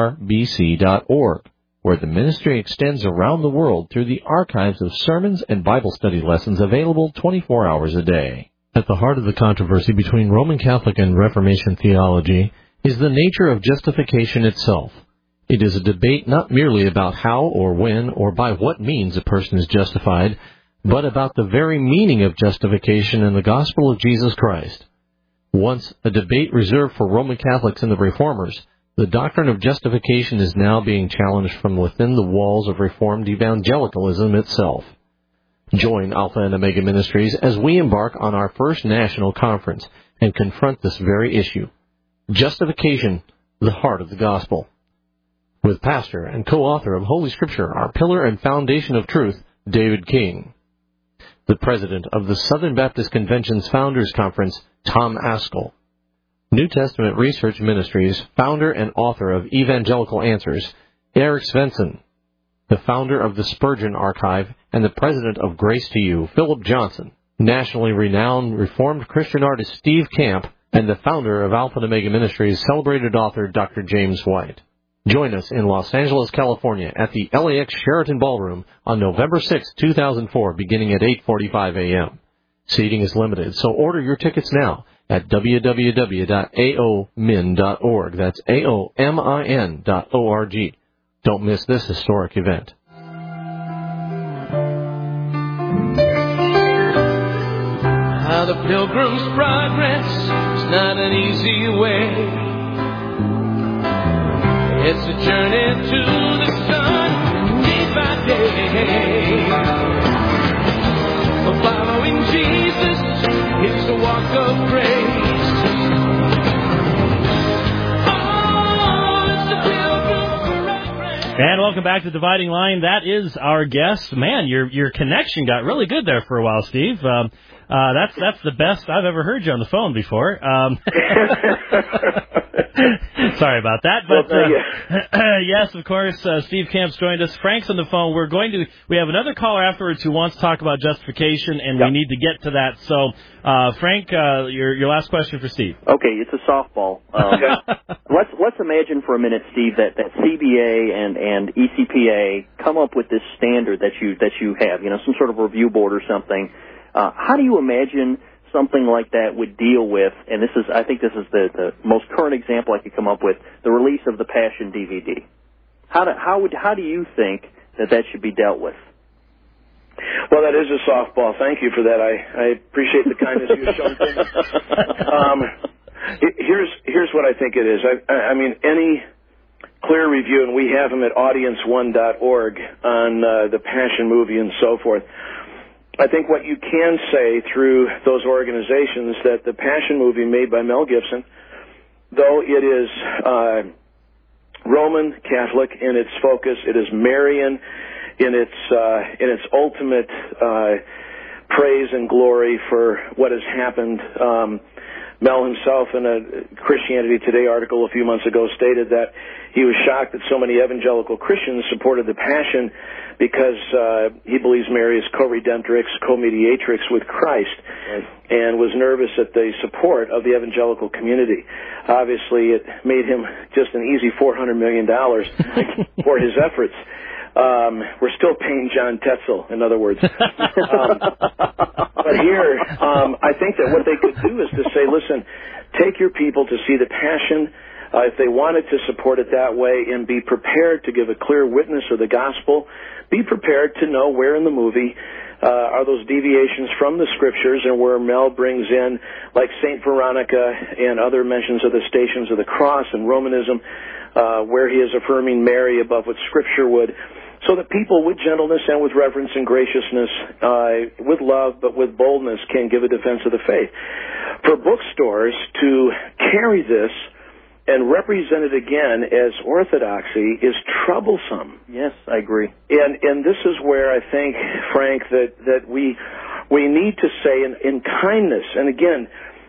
S1: prbc.org, where the ministry extends around the world through the archives of sermons and Bible study lessons available 24 hours a day. At the heart of the controversy between Roman Catholic and Reformation theology is the nature of justification itself. It is a debate not merely about how or when or by what means a person is justified, but about the very meaning of justification in the gospel of Jesus Christ. Once a debate reserved for Roman Catholics and the Reformers, the doctrine of justification is now being challenged from within the walls of Reformed evangelicalism itself. Join Alpha and Omega Ministries as we embark on our first national conference and confront this very issue. Justification, the heart of the gospel. With pastor and co-author of Holy Scripture, our pillar and foundation of truth, David King. The president of the Southern Baptist Convention's Founders Conference, Tom Askell. New Testament Research Ministries, founder and author of Evangelical Answers, Eric Svensson. The founder of the Spurgeon Archive and the president of Grace to You, Philip Johnson. Nationally renowned Reformed Christian artist Steve Camp, and the founder of Alpha and Omega Ministries, celebrated author Dr. James White. Join us in Los Angeles, California at the LAX Sheraton Ballroom on November 6, 2004, beginning at 8:45 a.m. Seating is limited, so order your tickets now at www.aomin.org. That's aomin.org. Don't miss this historic event.
S5: How the Pilgrim's Progress is not an easy way. It's a journey to the sun, day by day. Following Jesus, it's a walk of grace.
S2: And welcome back to Dividing Line. That is our guest. Man, your connection got really good there for a while, Steve. That's the best I've ever heard you on the phone before. Sorry about that, but yes, of course, Steve Camp's joined us. Frank's on the phone. We have another caller afterwards who wants to talk about justification, and we need to get to that. So, Frank, your last question for Steve.
S4: Okay, it's a softball. Let's imagine for a minute, Steve, that CBA and ECPA come up with this standard that you have, some sort of review board or something. How do you imagine something like that would deal with, and I think this is the most current example I could come up with, the release of the Passion DVD. How do you think that should be dealt with?
S3: Well, that is a softball. Thank you for that. I appreciate the kindness you've shown to me. Here's what I think it is. I mean, any clear review, and we have them at audience1.org on the Passion movie and so forth. I think what you can say through those organizations that the Passion movie made by Mel Gibson, though it is Roman Catholic in its focus, it is Marian in its ultimate praise and glory for what has happened. Mel himself, in a Christianity Today article a few months ago, stated that he was shocked that so many evangelical Christians supported the Passion because he believes Mary is co-redemptrix, co-mediatrix with Christ, and was nervous at the support of the evangelical community. Obviously, it made him just an easy $400 million for his efforts. We're still paying John Tetzel, in other words. But here, I think that what they could do is to say, listen, take your people to see the Passion, if they wanted to support it that way, and be prepared to give a clear witness of the gospel. Be prepared to know where in the movie are those deviations from the Scriptures, and where Mel brings in, like St. Veronica and other mentions of the Stations of the Cross and Romanism, where he is affirming Mary above what Scripture would, so that people with gentleness and with reverence and graciousness, with love but with boldness, can give a defense of the faith. For bookstores to carry this and represent it again as orthodoxy is troublesome.
S4: Yes, I agree.
S3: And this is where I think, Frank, that we need to say in kindness, and again,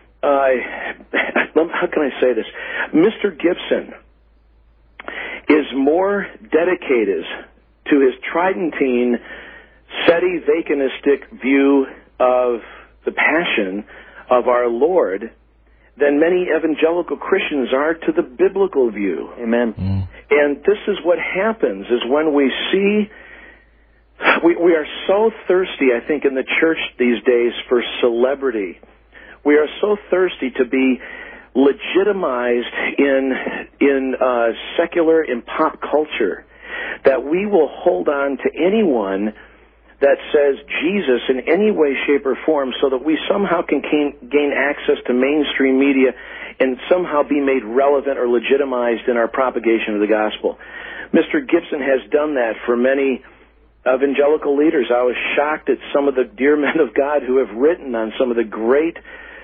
S3: how can I say this? Mr. Gibson is more dedicated to his Tridentine, Seti-Vacanistic view of the Passion of our Lord than many evangelical Christians are to the biblical view.
S4: Amen.
S3: And this is what happens, is when we see, we are so thirsty, I think, in the church these days for celebrity. We are so thirsty to be legitimized in secular and pop culture, that we will hold on to anyone that says Jesus in any way, shape, or form, so that we somehow can gain access to mainstream media and somehow be made relevant or legitimized in our propagation of the gospel. Mr. Gibson has done that for many evangelical leaders. I was shocked at some of the dear men of God who have written on some of the great,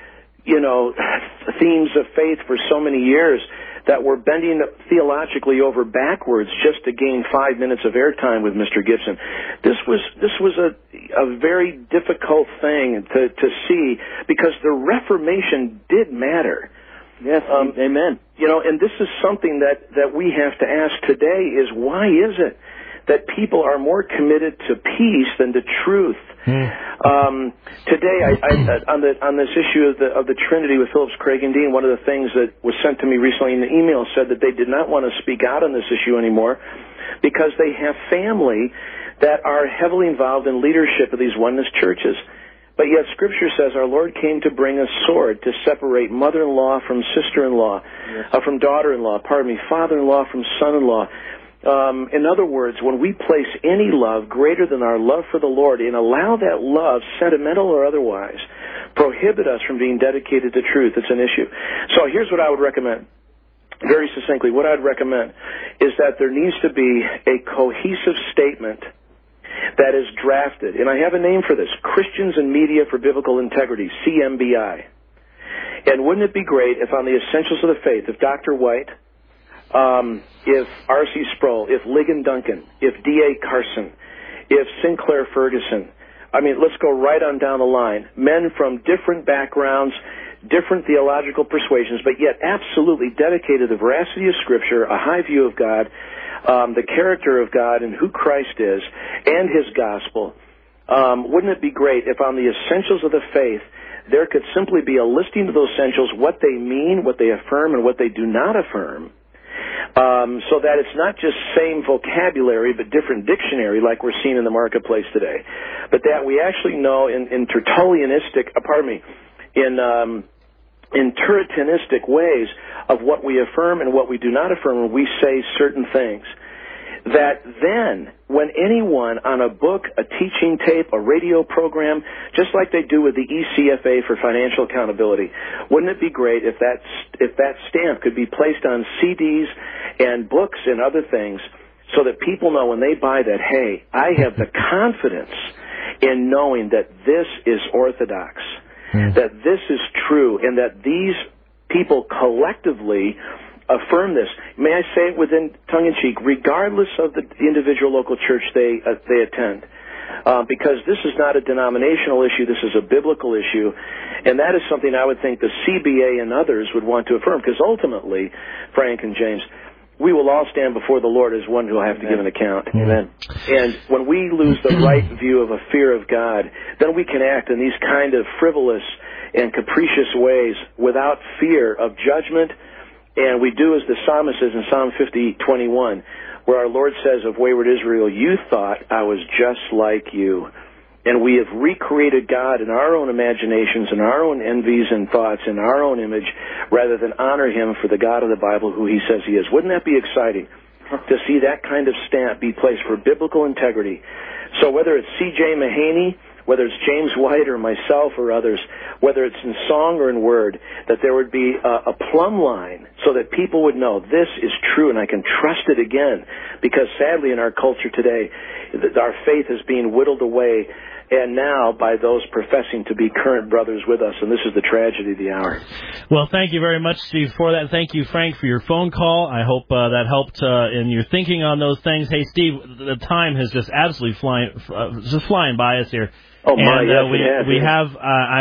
S3: themes of faith for so many years, that were bending theologically over backwards just to gain 5 minutes of airtime with Mr. Gibson. This was a very difficult thing to see, because the Reformation did matter.
S4: Yes, amen.
S3: And this is something that we have to ask today, is why is it that people are more committed to peace than to truth? Today, on this issue of the Trinity with Phillips, Craig, and Dean, one of the things that was sent to me recently in the email said that they did not want to speak out on this issue anymore because they have family that are heavily involved in leadership of these oneness churches. But yet Scripture says our Lord came to bring a sword to separate mother-in-law from sister-in-law, from daughter-in-law, father-in-law from son-in-law. In other words, when we place any love greater than our love for the Lord and allow that love, sentimental or otherwise, prohibit us from being dedicated to truth, it's an issue. So here's what I would recommend. Very succinctly, what I'd recommend is that there needs to be a cohesive statement that is drafted. And I have a name for this, Christians and Media for Biblical Integrity, CMBI. And wouldn't it be great if on the Essentials of the Faith, if Dr. White, if R.C. Sproul, if Ligon Duncan, if D.A. Carson, if Sinclair Ferguson, I mean, let's go right on down the line. Men from different backgrounds, different theological persuasions, but yet absolutely dedicated to the veracity of Scripture, a high view of God, the character of God and who Christ is, and His gospel. Wouldn't it be great if on the Essentials of the Faith there could simply be a listing of those essentials, what they mean, what they affirm, and what they do not affirm, so that it's not just same vocabulary but different dictionary like we're seeing in the marketplace today, but that we actually know in Tertullianistic, in Turretinistic ways of what we affirm and what we do not affirm when we say certain things. That then, when anyone on a book, a teaching tape, a radio program, just like they do with the ECFA for financial accountability, wouldn't it be great if that stamp could be placed on CDs and books and other things so that people know when they buy that, hey, I have the confidence in knowing that this is orthodox, that this is true, and that these people collectively affirm this. May I say it within tongue-in-cheek, regardless of the individual local church they attend, because this is not a denominational issue, this is a biblical issue, and that is something I would think the CBA and others would want to affirm, because ultimately, Frank and James, we will all stand before the Lord as one who will have to give an account. Amen. And when we lose the right view of a fear of God, then we can act in these kind of frivolous and capricious ways without fear of judgment. And we do as the psalmist says in Psalm 50:21, where our Lord says of wayward Israel, you thought I was just like you. And we have recreated God in our own imaginations and our own envies and thoughts in our own image rather than honor Him for the God of the Bible who He says He is. Wouldn't that be exciting to see that kind of stamp be placed for biblical integrity? So whether it's C.J. Mahaney, whether it's James White or myself or others, whether it's in song or in word, that there would be a plumb line so that people would know this is true and I can trust it again. Because sadly in our culture today, our faith is being whittled away, and now by those professing to be current brothers with us, and this is the tragedy of the hour.
S2: Well, thank you very much, Steve, for that. Thank you, Frank, for your phone call. I hope that helped in your thinking on those things. Hey, Steve, the time has just absolutely flying by us here.
S3: Oh my!
S2: And we have.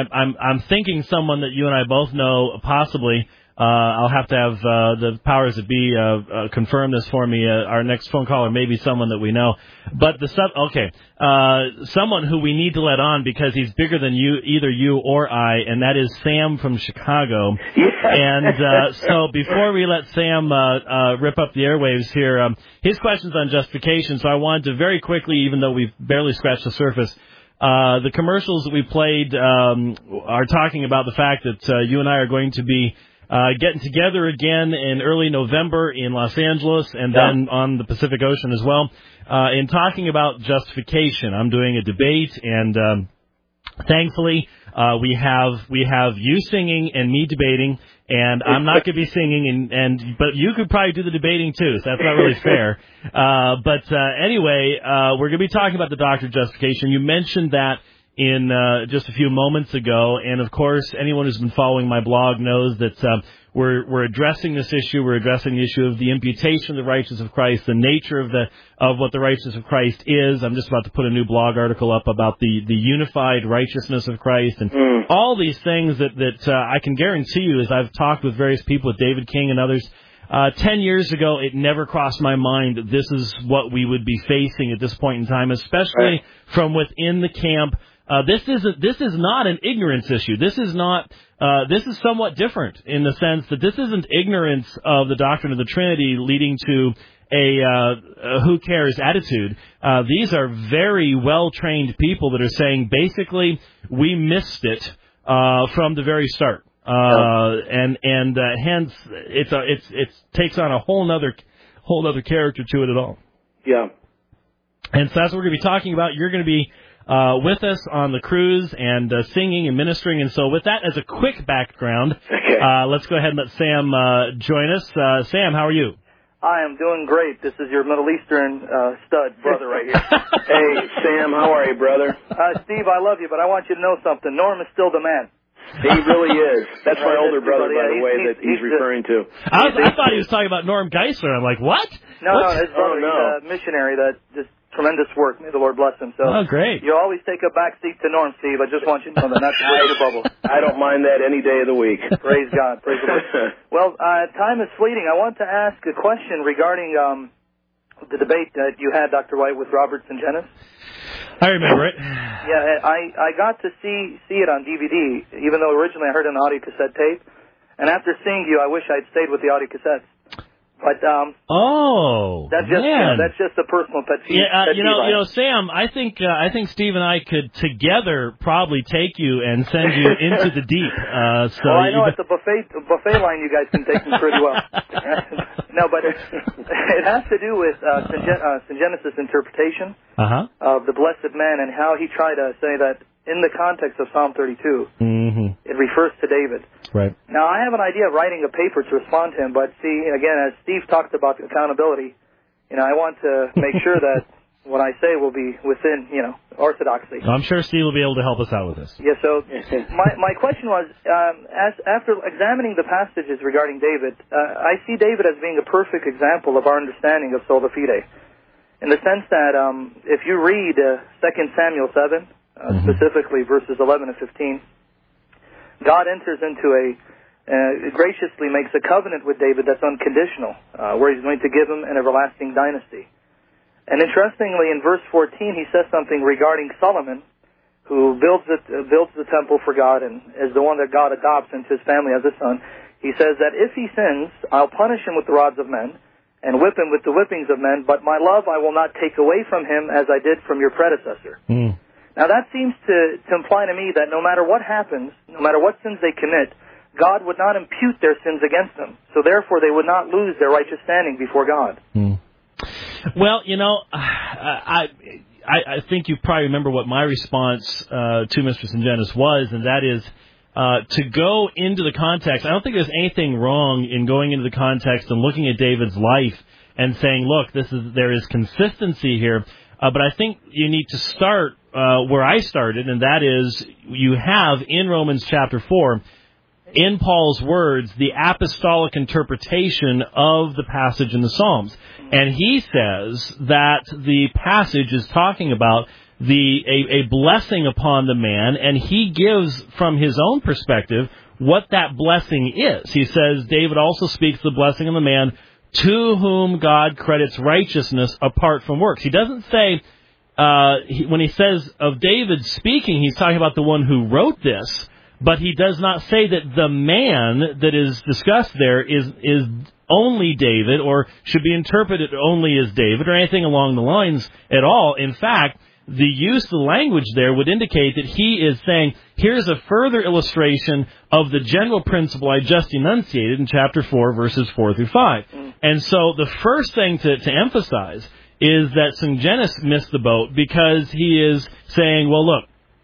S2: I'm thinking someone that you and I both know possibly. I'll have to have the powers that be confirm this for me. Our next phone caller may be someone that we know, but someone who we need to let on because he's bigger than either you or I, and that is Sam from Chicago.
S3: Yeah.
S2: And so before we let Sam rip up the airwaves here, his question's on justification. So I wanted to very quickly, even though we've barely scratched the surface. The commercials that we played are talking about the fact that you and I are going to be getting together again in early November in Los Angeles and then on the Pacific Ocean as well in talking about justification. I'm doing a debate, and thankfully we have you singing and me debating, and I'm not going to be singing, but you could probably do the debating too, so that's not really fair. But anyway, we're going to be talking about the doctrine of justification. You mentioned that in just a few moments ago, and of course, anyone who's been following my blog knows that we're addressing this issue. We're addressing the issue of the imputation of the righteousness of Christ, the nature of what the righteousness of Christ is. I'm just about to put a new blog article up about the unified righteousness of Christ, and all these things that I can guarantee you, as I've talked with various people, with David King and others. 10 years ago, it never crossed my mind that this is what we would be facing at this point in time, especially from within the camp. This is not an ignorance issue. This is somewhat different in the sense that this isn't ignorance of the doctrine of the Trinity leading to a who cares attitude. These are very well-trained people that are saying basically we missed it from the very start. And hence it takes on a whole whole other character to it at all.
S3: Yeah.
S2: And so that's what we're going to be talking about. You're going to be with us on the cruise and singing and ministering. And so with that as a quick background, let's go ahead and let Sam join us. Sam, how are you?
S6: I am doing great. This is your Middle Eastern stud brother right here.
S3: Hey, Sam, how are you, brother?
S6: Steve, I love you, but I want you to know something. Norm is still the man.
S3: He really is. That's my older brother, by the way, that he's referring to.
S2: I thought he was talking about Norm Geisler. I'm like, what?
S6: No, his brother. He's a missionary that just tremendous work. May the Lord bless him. So,
S2: great.
S6: You always take a back seat to Norm, Steve. I just want you to know that, not to break your bubble.
S3: I don't mind that any day of the week.
S6: Praise God. Praise the Lord. Well, time is fleeting. I want to ask a question regarding the debate that you had, Dr. White, with Robert Sungenis.
S2: I remember it.
S6: Yeah, I got to see it on DVD, even though originally I heard it on audio cassette tape. And after seeing you, I wish I'd stayed with the audio cassettes. But that's just a personal pet peeve.
S2: Yeah, you know, Sam, I think Steve and I could together probably take you and send you into the deep. So
S6: well, I know at the buffet line you guys can take me pretty well. No, but it has to do with Sungenis' interpretation of the blessed man and how he tried to say that in the context of Psalm 32, it refers to David.
S2: Right.
S6: Now, I have an idea of writing a paper to respond to him, but see, again, as Steve talked about accountability, I want to make sure that what I say will be within, orthodoxy.
S2: I'm sure Steve will be able to help us out with this.
S6: Yeah, so my question was, after examining the passages regarding David, I see David as being a perfect example of our understanding of sola fide, in the sense that if you read 2 Samuel 7, specifically verses 11 and 15, God enters into graciously makes a covenant with David that's unconditional, where he's going to give him an everlasting dynasty. And interestingly, in verse 14, he says something regarding Solomon, who builds the temple for God and is the one that God adopts into his family as a son. He says that if he sins, I'll punish him with the rods of men and whip him with the whippings of men, but my love I will not take away from him as I did from your predecessor. Now, that seems to imply to me that no matter what happens, no matter what sins they commit, God would not impute their sins against them. So, therefore, they would not lose their righteous standing before God.
S2: Well, I think you probably remember what my response to Mr. Sungenis was, and that is to go into the context. I don't think there's anything wrong in going into the context and looking at David's life and saying, look, there is consistency here. But I think you need to start where I started, and that is you have in Romans chapter 4, in Paul's words, the apostolic interpretation of the passage in the Psalms. And he says that the passage is talking about a blessing upon the man, and he gives from his own perspective what that blessing is. He says, David also speaks the blessing of the man to whom God credits righteousness apart from works. He doesn't say, when he says of David speaking, he's talking about the one who wrote this, but he does not say that the man that is discussed there is only David or should be interpreted only as David or anything along the lines at all. In fact, the use of the language there would indicate that he is saying, here's a further illustration of the general principle I just enunciated in chapter 4, verses 4 through 5. And so the first thing to emphasize is that Sungenis missed the boat because he is saying, well, look,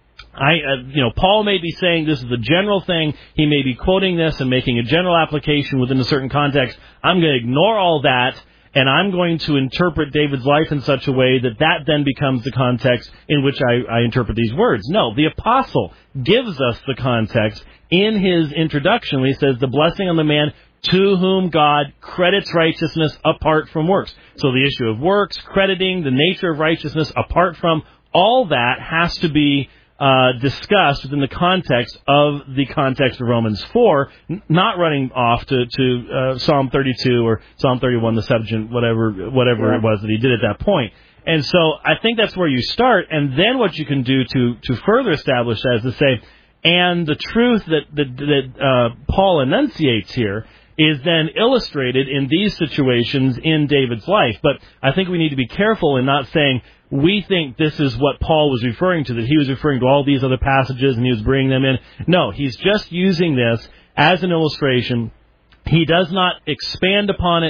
S2: Paul may be saying this is the general thing. He may be quoting this and making a general application within a certain context. I'm going to ignore all that, and I'm going to interpret David's life in such a way that then becomes the context in which I interpret these words. No, the apostle gives us the context in his introduction when he says, the blessing on the man to whom God credits righteousness apart from works. So the issue of works, crediting, the nature of righteousness apart from, all that has to be discussed within the context of Romans 4, not running off to Psalm 32 or Psalm 31, the Septuagint, whatever it was that he did at that point. And so I think that's where you start, and then what you can do to further establish that is to say, and the truth that Paul enunciates here is then illustrated in these situations in David's life. But I think we need to be careful in not saying, we think this is what Paul was referring to, that he was referring to all these other passages and he was bringing them in. No, he's just using this as an illustration. He does not expand upon it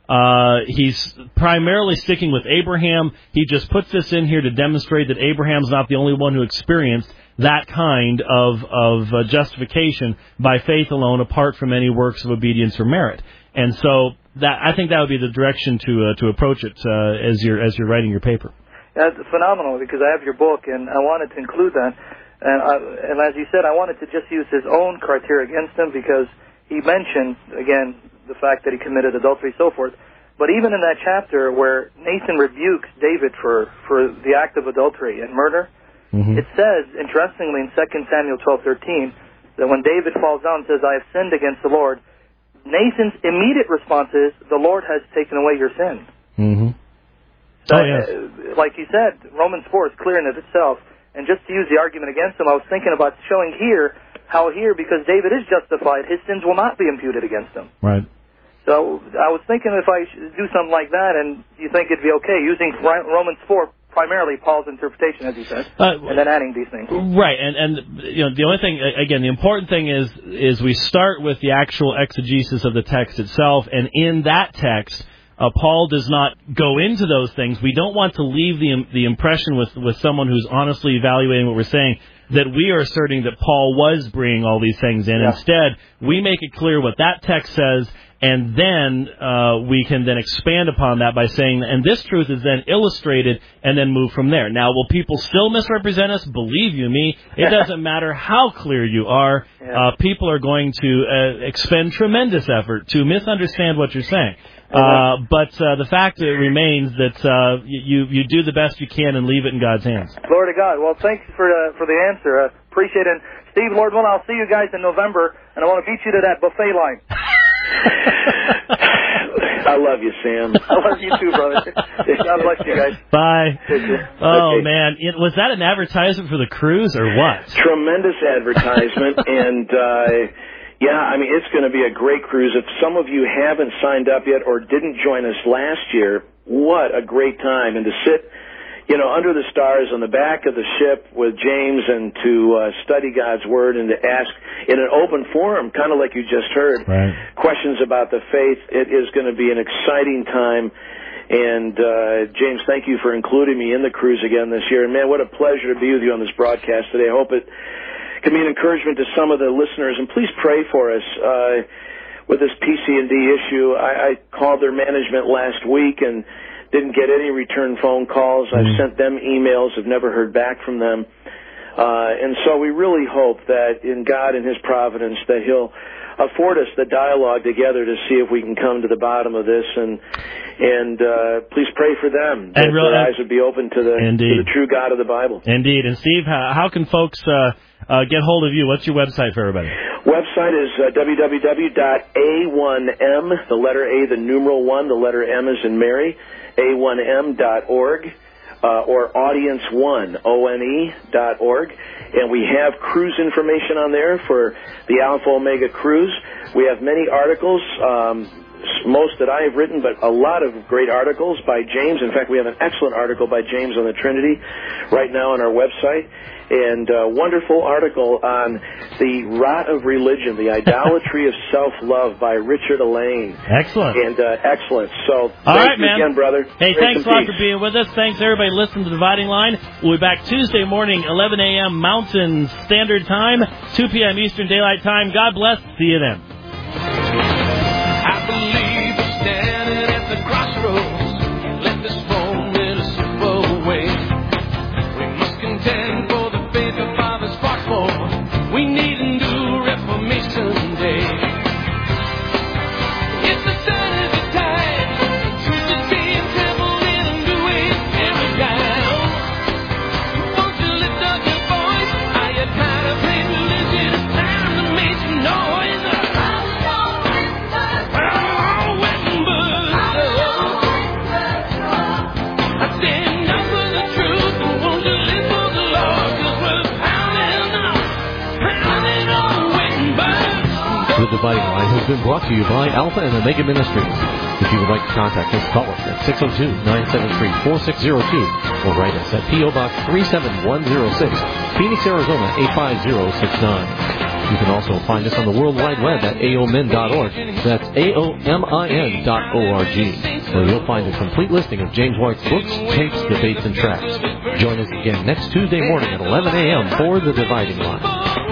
S2: He's primarily sticking with Abraham. He just puts this in here to demonstrate that Abraham's not the only one who experienced that kind of justification by faith alone, apart from any works of obedience or merit. And so I think that would be the direction to approach it as you're writing your paper.
S6: That's phenomenal, because I have your book, and I wanted to include that. And as you said, I wanted to just use his own criteria against him, because he mentioned, again, the fact that he committed adultery, so forth. But even in that chapter where Nathan rebukes David for the act of adultery and murder, it says, interestingly, in 2 Samuel 12:13, that when David falls down and says, I have sinned against the Lord, Nathan's immediate response is, the Lord has taken away your sin. So, like you said, Romans 4 is clear in it itself. And just to use the argument against him, I was thinking about showing how because David is justified, his sins will not be imputed against him.
S2: Right.
S6: So I was thinking if I should do something like that, and you think it'd be okay, using Romans 4, primarily Paul's interpretation, as he says, and then adding these things.
S2: Right, and the only thing, again, the important thing is we start with the actual exegesis of the text itself, and in that text, Paul does not go into those things. We don't want to leave the impression with someone who's honestly evaluating what we're saying that we are asserting that Paul was bringing all these things in. Yeah. Instead, we make it clear what that text says, and then we can then expand upon that by saying, and this truth is then illustrated, and then move from there. Now, will people still misrepresent us? Believe you me, it doesn't matter how clear you are. Yeah. People are going to expend tremendous effort to misunderstand what you're saying. But the fact remains that you do the best you can and leave it in God's hands.
S6: Glory to God. Well, thanks for the answer. Appreciate it. Steve, Lord willing, I'll see you guys in November, and I want to beat you to that buffet line.
S3: I love you, Sam.
S6: I love you too, brother. God bless you guys.
S2: Bye. Oh, man. Was that an advertisement for the cruise or what?
S3: Tremendous advertisement. And, yeah, I mean, it's going to be a great cruise. If some of you haven't signed up yet or didn't join us last year, what a great time. And to sit, under the stars on the back of the ship with James and to study God's Word and to ask in an open forum, kind of like you just heard, questions about the faith. It is going to be an exciting time. And, James, thank you for including me in the cruise again this year. And, man, what a pleasure to be with you on this broadcast today. I hope it can be an encouragement to some of the listeners. And please pray for us with this PC&D issue. I called their management last week and didn't get any return phone calls. I've sent them emails, have never heard back from them. And so we really hope that in God and His providence that He'll afford us the dialogue together to see if we can come to the bottom of this. And please pray for them, that their eyes would be open to the true God of the Bible.
S2: Indeed. And Steve, how can folks get hold of you? What's your website for everybody?
S3: Website is www.a1m, the letter A, the numeral 1, the letter M as in Mary, a1m.org, or audience1, O-N-E.org. And we have cruise information on there for the Alpha Omega cruise. We have many articles, most that I have written, but a lot of great articles by James. In fact, we have an excellent article by James on the Trinity right now on our website. And a wonderful article on the rot of religion, the idolatry of self-love by Richard Elaine.
S2: Excellent.
S3: And excellent. So
S2: thanks
S3: again, brother.
S2: Hey, thanks a lot for being with us. Thanks, everybody, listening to The Dividing Line. We'll be back Tuesday morning, 11 a.m. Mountain Standard Time, 2 p.m. Eastern Daylight Time. God bless. See you then.
S5: I believe we're standing at the crossroads. Let this moment slip away. We must contend for the faith our fathers fought for. We need a new Reformation Day. It's the sign of the time. Truth is being trampled in a new way every down. Won't you lift up your voice? Are you tired of playing religion? It's time to make some noise.
S1: The Dividing Line has been brought to you by Alpha and Omega Ministries. If you would like to contact us, call us at 602-973-4602 or write us at P.O. Box 37106, Phoenix, Arizona 85069. You can also find us on the World Wide Web at aomin.org. That's aomin.org, where you'll find a complete listing of James White's books, tapes, debates, and tracks. Join us again next Tuesday morning at 11 a.m. for The Dividing Line.